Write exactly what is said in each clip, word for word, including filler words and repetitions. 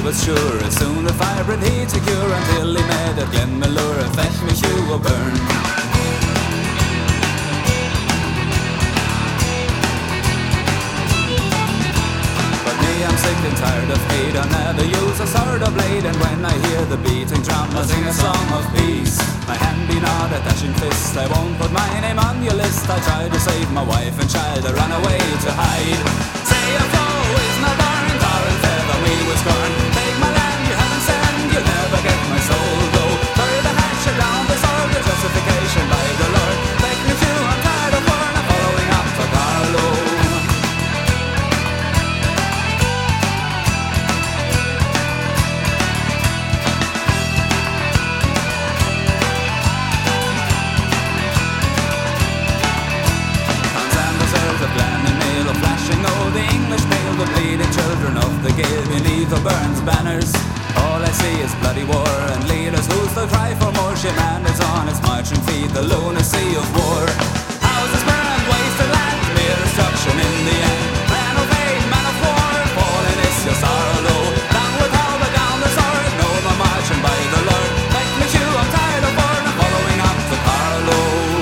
was sure as soon the fire bred he to cure until he made a Glenmalure a fetch me shoe a burn. I'm sick and tired of hate, I'll never use a sword or blade. And when I hear the beating drum, I'll sing a song of peace. My hand be not a dashing fist, I won't put my name on your list. I try to save my wife and child, I run away to hide. Say a foe is not born, tar and feather we will scorn. Take my land, you haven't sent, you'll never get my soul. Go bury the hatch down the sword, the justification by the Lord. Take me to, I'm tired of war, I'm following up for Carlo. The English pale, the bleeding children of the gale beneath the Burns banners. All I see is bloody war and leaders who still cry for more. Shipman is on its marching feet, the lunacy of war. Houses burned, wasted land, mere destruction in the end. Man of hate, man of war, falling is your sorrow. Down with all the down the sword, no more marching by the Lord. Take me shoe, I'm tired of war, I'm following up to Carlo.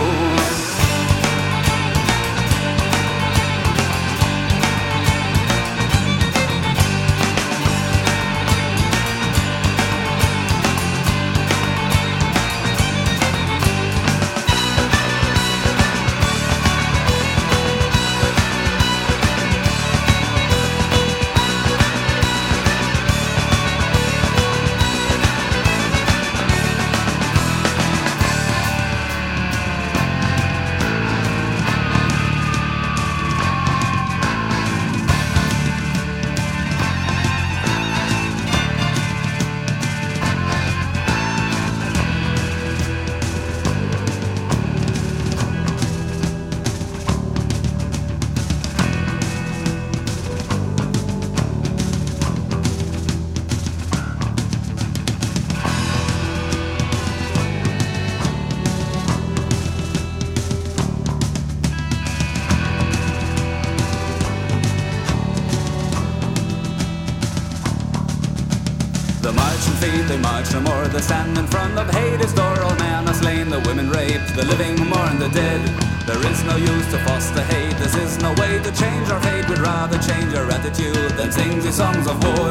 The marching feet, they march no more. They stand in front of Hades' door. All men are slain, the women raped, the living mourn the dead. There is no use to foster hate. This is no way to change our fate. We'd rather change our attitude than sing these songs of war.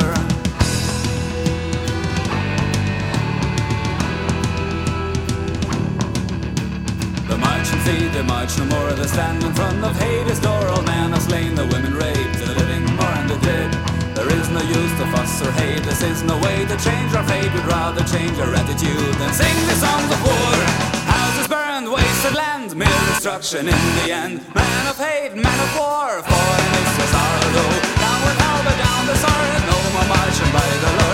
The marching feet, they march no more. They stand in front of Hades' door. All men are slain, the women raped, the living mourn the dead. There is no use to fuss or hate. This is no way to change our fate. We'd rather change our attitude than sing the songs of war. Houses burned, wasted land, mere destruction in the end. Man of hate, man of war, falling is your sorrow. Down with Albert, down the sword, no more marching by the Lord.